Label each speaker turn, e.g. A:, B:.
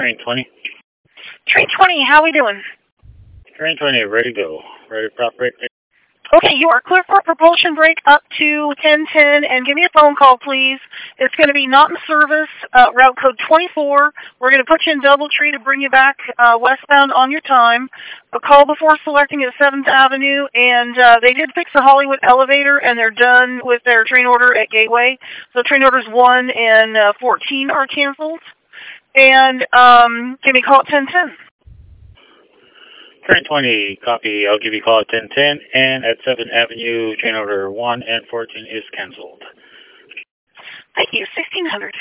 A: Train 20.
B: Train 20, how we doing?
A: Train 20, ready to go. Ready to prop brake.
B: Okay, you are clear for propulsion brake up to 1010, and give me a phone call, please. It's going to be not in service, route code 24. We're going to put you in Doubletree to bring you back westbound on your time. A call before selecting at 7th Avenue, and they did fix the Hollywood elevator, and they're done with their train order at Gateway. So train orders 1 and 14 are canceled. And give me a call at 1010.
A: Train 20, copy. I'll give you a call at 1010, and at 7th Avenue, train order 1 and 14 is canceled.
B: Thank you, 1600.